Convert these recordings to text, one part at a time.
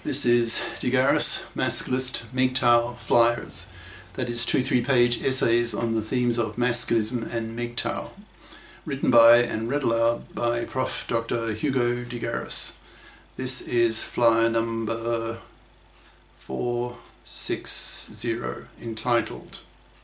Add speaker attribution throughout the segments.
Speaker 1: This is Digaris, Masculist, MGTOW, Flyers. That is 2 3-page essays on the themes of masculism and MGTOW, written by and read aloud by Prof. Dr. Hugo Digaris. This is flyer number 460, entitled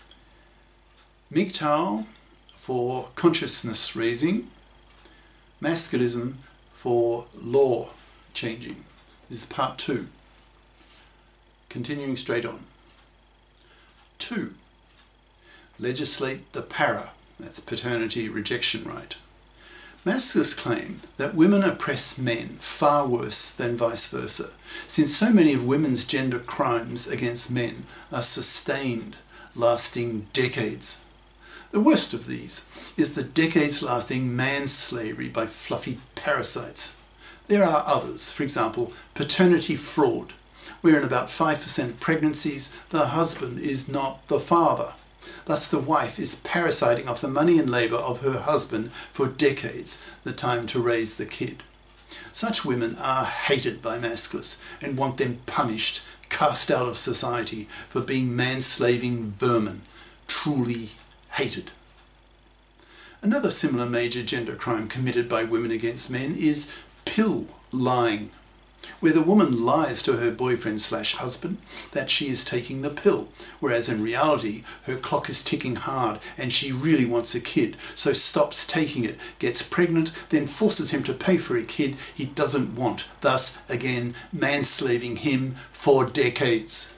Speaker 1: MGTOW for consciousness raising, masculism for law changing. This is part 2. Continuing straight on. 2. Legislate the para, that's paternity rejection right. Masculists claim that women oppress men far worse than vice versa, since so many of women's gender crimes against men are sustained, lasting decades. The worst of these is the decades-lasting manslavery by fluffy parasites. There are others, for example, paternity fraud, where in about 5% of pregnancies the husband is not the father. Thus the wife is parasiting off the money and labour of her husband for decades, the time to raise the kid. Such women are hated by masculists and want them punished, cast out of society for being manslaving vermin, truly hated. Another similar major gender crime committed by women against men is pill lying, where the woman lies to her boyfriend/husband that she is taking the pill, whereas in reality her clock is ticking hard and she really wants a kid, so stops taking it, gets pregnant, then forces him to pay for a kid he doesn't want, thus again manslaving him for decades.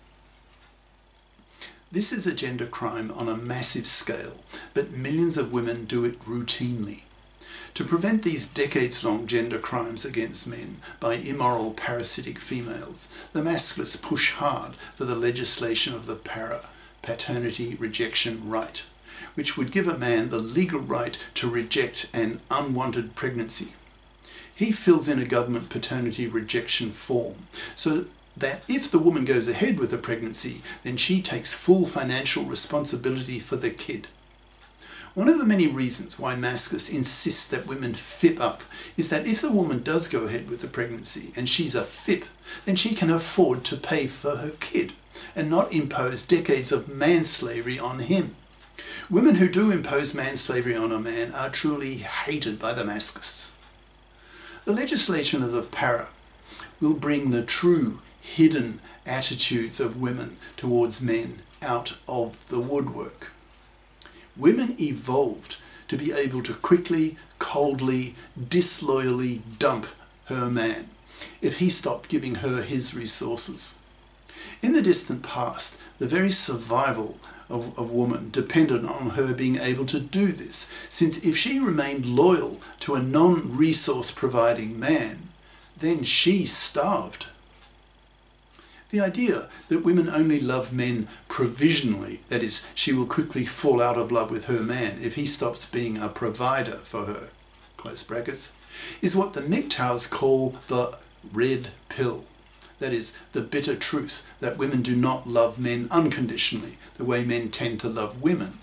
Speaker 1: This is a gender crime on a massive scale, but millions of women do it routinely. To prevent these decades-long gender crimes against men by immoral parasitic females, the masculists push hard for the legislation of the paternity rejection right, which would give a man the legal right to reject an unwanted pregnancy. He fills in a government paternity rejection form so that if the woman goes ahead with the pregnancy, then she takes full financial responsibility for the kid. One of the many reasons why masculists insist that women FIP up is that if the woman does go ahead with the pregnancy and she's a FIP, then she can afford to pay for her kid and not impose decades of manslavery on him. Women who do impose manslavery on a man are truly hated by the masculists. The legislation of the para will bring the true hidden attitudes of women towards men out of the woodwork. Women evolved to be able to quickly, coldly, disloyally dump her man if he stopped giving her his resources. In the distant past, the very survival of woman depended on her being able to do this, since if she remained loyal to a non-resource providing man, then she starved. The idea that women only love men provisionally, that is, she will quickly fall out of love with her man if he stops being a provider for her, close brackets, is what the MGTOWs call the red pill. That is, the bitter truth that women do not love men unconditionally, the way men tend to love women.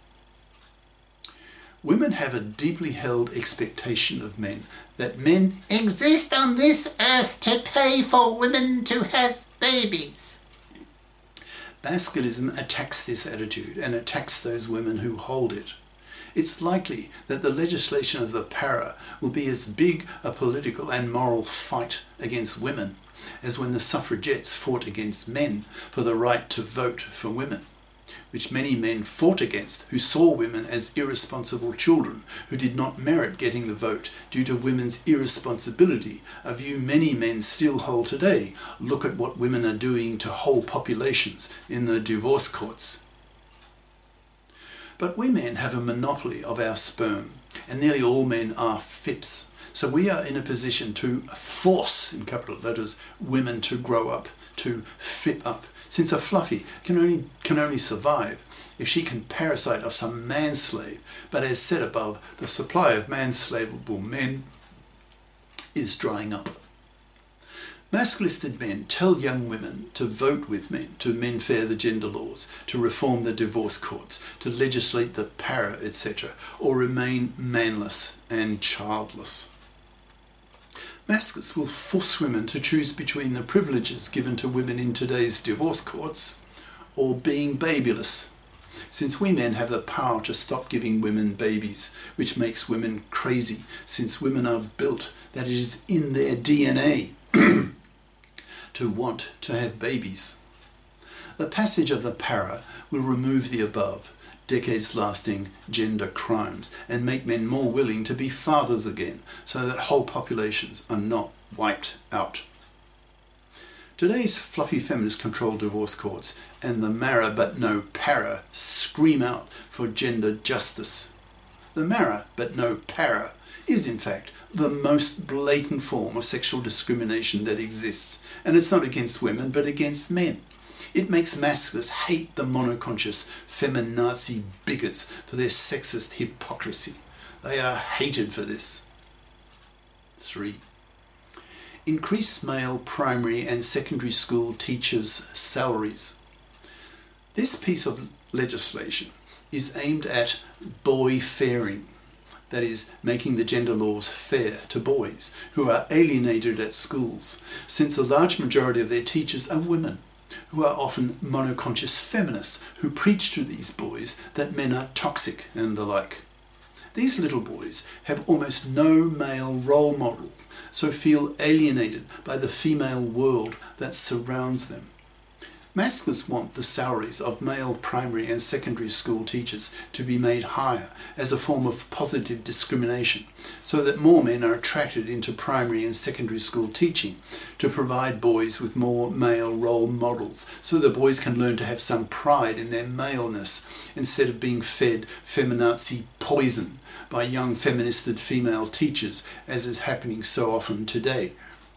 Speaker 1: Women have a deeply held expectation of men that men exist on this earth to pay for women to have babies. Masculism attacks this attitude and attacks those women who hold it. It's likely that the legislation of the para will be as big a political and moral fight against women as when the suffragettes fought against men for the right to vote for women, which many men fought against who saw women as irresponsible children who did not merit getting the vote due to women's irresponsibility, a view many men still hold today. Look at what women are doing to whole populations in the divorce courts. But we men have a monopoly of our sperm, and nearly all men are FIPs, so we are in a position to force, in capital letters, women to grow up, to FIP up, since a fluffy can only survive if she can parasite off some manslave, but as said above, the supply of manslavable men is drying up. Masculistic men tell young women to vote with men, to mend fair the gender laws, to reform the divorce courts, to legislate the para, etc., or remain manless and childless. Maskless will force women to choose between the privileges given to women in today's divorce courts or being babyless, since we men have the power to stop giving women babies, which makes women crazy, since women are built that it is in their DNA to want to have babies. The passage of the para will remove the above decades-lasting gender crimes and make men more willing to be fathers again, so that whole populations are not wiped out. Today's fluffy feminist-controlled divorce courts and the Mara but no para scream out for gender justice. The Mara but no para is in fact the most blatant form of sexual discrimination that exists, and it's not against women but against men. It makes maskless hate the monoconscious feminazi bigots for their sexist hypocrisy. They are hated for this. 3. Increase male primary and secondary school teachers' salaries. This piece of legislation is aimed at boy fairing, that is, making the gender laws fair to boys who are alienated at schools, since the large majority of their teachers are women, who are often monoconscious feminists who preach to these boys that men are toxic and the like. These little boys have almost no male role models, so feel alienated by the female world that surrounds them. Maskless want the salaries of male primary and secondary school teachers to be made higher as a form of positive discrimination, so that more men are attracted into primary and secondary school teaching to provide boys with more male role models, so that boys can learn to have some pride in their maleness instead of being fed feminazi poison by young feministed female teachers, as is happening so often today.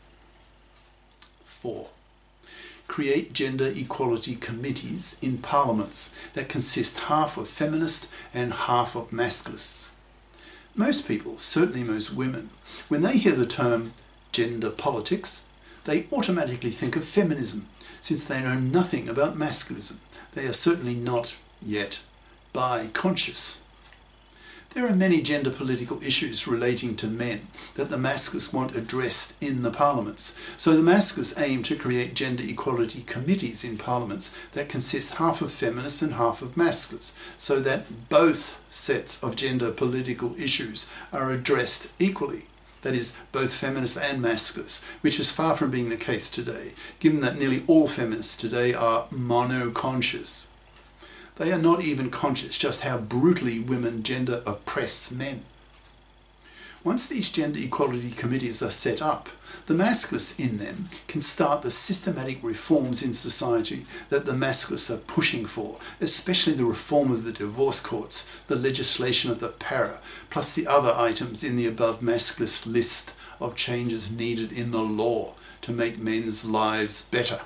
Speaker 1: 4. Create gender equality committees in parliaments that consist half of feminists and half of masklists. Most people, certainly most women, when they hear the term gender politics, they automatically think of feminism, since they know nothing about masculism. They are certainly not yet bi-conscious. There are many gender political issues relating to men that the masklists want addressed in the parliaments. So the masklists aim to create gender equality committees in parliaments that consist half of feminists and half of masklists, so that both sets of gender political issues are addressed equally. That is, both feminists and masklists, which is far from being the case today, given that nearly all feminists today are monoconscious. They are not even conscious just how brutally women gender oppress men. Once these gender equality committees are set up, the masklists in them can start the systematic reforms in society that the masklists are pushing for, especially the reform of the divorce courts, the legislation of the para, plus the other items in the above masklist list of changes needed in the law to make men's lives better.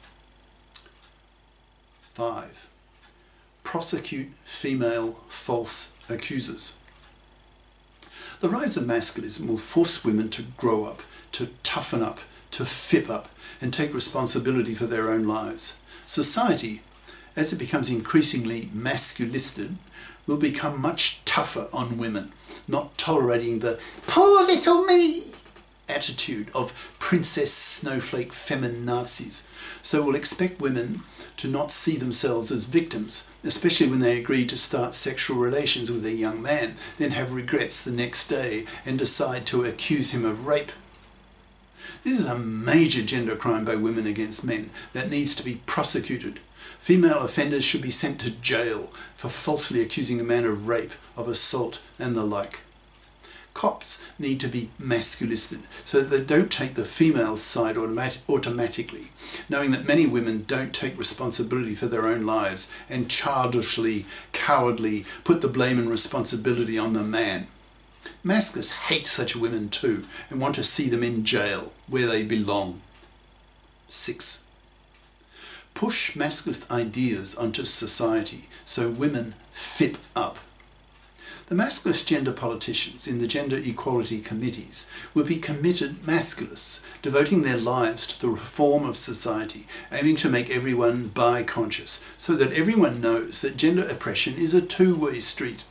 Speaker 1: 5. Prosecute female false accusers. The rise of masculism will force women to grow up, to toughen up, to fip up, and take responsibility for their own lives. Society, as it becomes increasingly masculisted, will become much tougher on women, not tolerating the "poor little me" attitude of princess snowflake feminazis. So will expect women to not see themselves as victims, especially when they agree to start sexual relations with a young man, then have regrets the next day and decide to accuse him of rape. This is a major gender crime by women against men that needs to be prosecuted. Female offenders should be sent to jail for falsely accusing a man of rape, of assault, and the like. Cops need to be masculisted so that they don't take the female's side automatically, knowing that many women don't take responsibility for their own lives and childishly, cowardly put the blame and responsibility on the man. Masculists hate such women too and want to see them in jail where they belong. 6. Push masculist ideas onto society so women fip up. The masculist gender politicians in the gender equality committees will be committed masculists, devoting their lives to the reform of society, aiming to make everyone bi-conscious, so that everyone knows that gender oppression is a two-way street.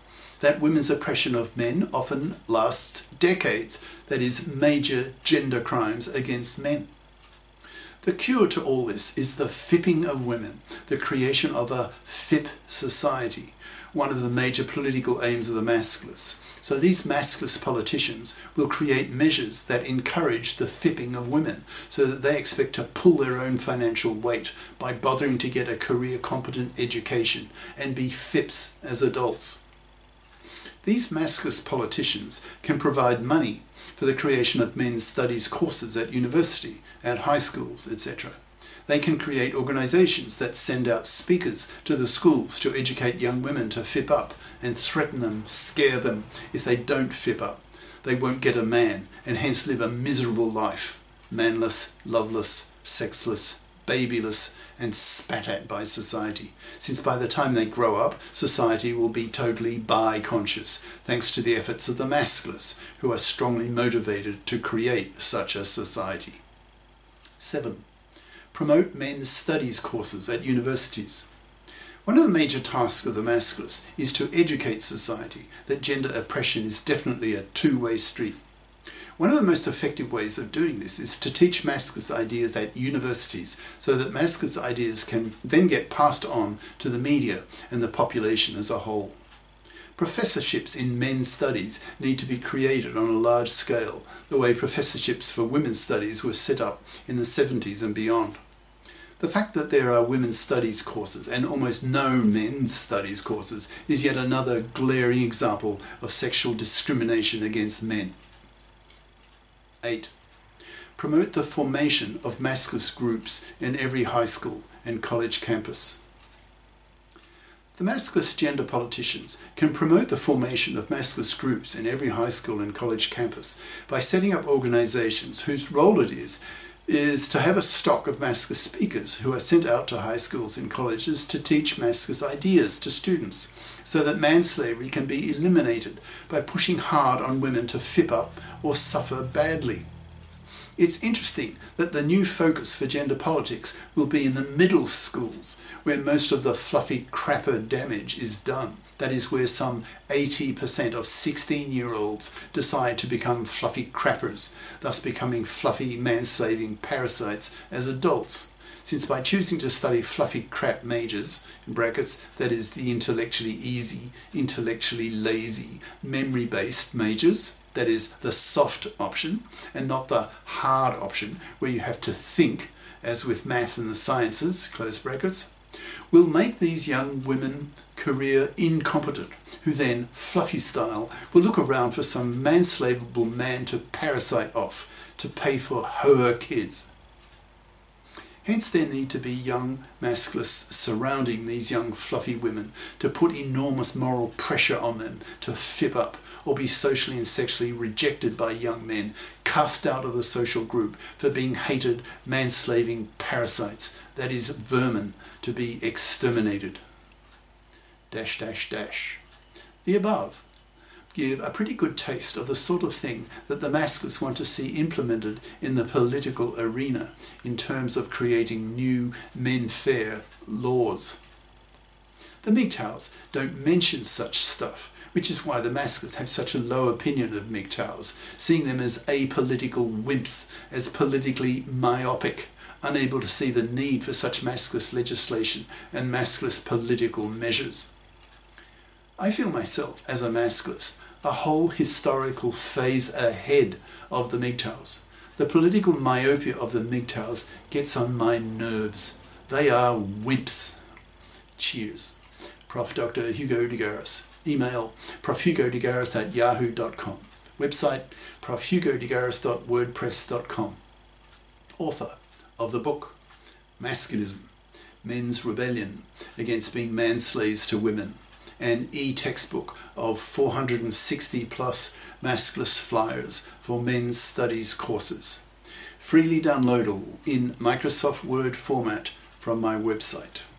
Speaker 1: that women's oppression of men often lasts decades, that is, major gender crimes against men. The cure to all this is the fipping of women, the creation of a FIP society, one of the major political aims of the masculists. So these masculist politicians will create measures that encourage the fipping of women so that they expect to pull their own financial weight by bothering to get a career-competent education and be FIPs as adults. These masculist politicians can provide money for the creation of men's studies courses at university, at high schools, etc. They can create organisations that send out speakers to the schools to educate young women to FIP up and threaten them, scare them. If they don't FIP up, they won't get a man and hence live a miserable life, manless, loveless, sexless, babyless and spat at by society, since by the time they grow up, society will be totally bi-conscious, thanks to the efforts of the masculists, who are strongly motivated to create such a society. 7. Promote men's studies courses at universities. One of the major tasks of the masculists is to educate society that gender oppression is definitely a two-way street. One of the most effective ways of doing this is to teach masculist ideas at universities so that masculist ideas can then get passed on to the media and the population as a whole. Professorships in men's studies need to be created on a large scale, the way professorships for women's studies were set up in the 70s and beyond. The fact that there are women's studies courses and almost no men's studies courses is yet another glaring example of sexual discrimination against men. 8. Promote the formation of masculist groups in every high school and college campus. The masculist gender politicians can promote the formation of masculist groups in every high school and college campus by setting up organisations whose role it is to have a stock of masculist speakers who are sent out to high schools and colleges to teach masculist ideas to students, so that manslavery can be eliminated by pushing hard on women to FIP up or suffer badly. It's interesting that the new focus for gender politics will be in the middle schools, where most of the fluffy crapper damage is done. That is where some 80% of 16-year-olds decide to become fluffy crappers, thus becoming fluffy manslaving parasites as adults. Since by choosing to study fluffy crap majors, in brackets, that is the intellectually easy, intellectually lazy, memory-based majors, that is the soft option and not the hard option where you have to think, as with math and the sciences, close brackets, will make these young women career incompetent, who then, fluffy style, will look around for some manslavable man to parasite off to pay for her kids. Hence there need to be young masculists surrounding these young fluffy women to put enormous moral pressure on them to FIP up or be socially and sexually rejected by young men, cast out of the social group for being hated manslaving parasites, that is vermin, to be exterminated. ... The above give a pretty good taste of the sort of thing that the masculists want to see implemented in the political arena in terms of creating new men-fair laws. The MGTOWs don't mention such stuff, which is why the masculists have such a low opinion of MGTOWs, seeing them as apolitical wimps, as politically myopic, unable to see the need for such masculist legislation and masculist political measures. I feel myself, as a masculist, a whole historical phase ahead of the MGTOWs. The political myopia of the MGTOWs gets on my nerves. They are wimps. Cheers. Prof. Dr. Hugo de Garis. Email profhugodegaris@yahoo.com. Website profhugodegaris.wordpress.com. Author of the book Masculism, Men's Rebellion Against Being Manslaves to Women, an e-textbook of 460 plus masculist flyers for men's studies courses. Freely downloadable in Microsoft Word format from my website.